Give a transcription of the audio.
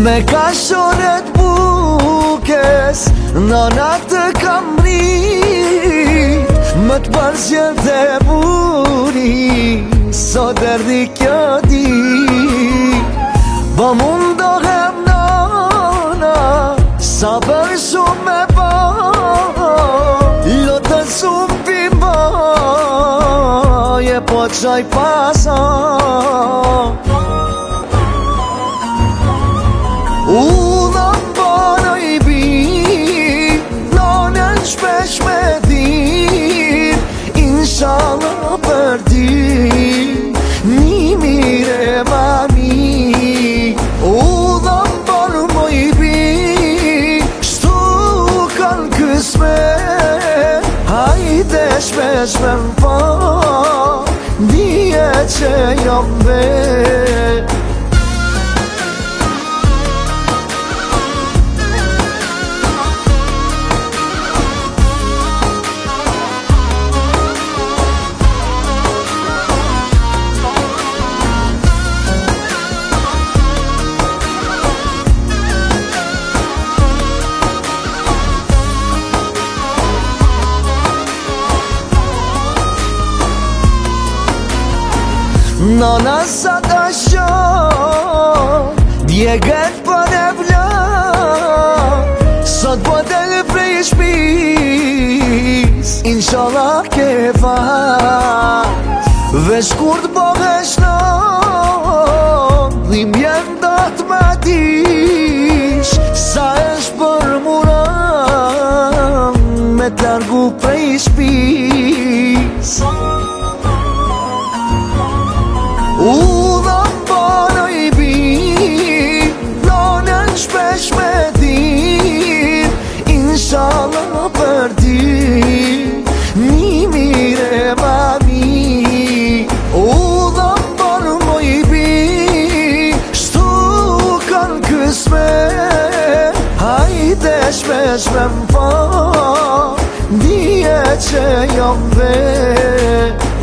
Me ka shonet bukes Nana të kam rrit Më të përzjel të buri Sot erdi kjo dit Ba mundohem nana Sa bërë shumë me ba Lotë shumë pimba Je po qaj pasa Udhëm bana i bin Nanën shpesh me din Inshallah për ti Një mire mami Udhëm bana mo i bin Shtu kanë kësme Hajde shpesh me mpa Dije që jam vet Nana sa të shoh Djeget për e vla Sot po del prej shpis Inshallah ke fat Vesh kur të bohesh non Dhim jem do të ma dish Sa esh për muram Me t'largu prej shpis Udhëm bana i bin Nanën shpesh me din Inshallah për ti Një mire mami Udhëm bana mo i bin Shtu kanë kësme Hajde shpesh me mpa Dije që jam vet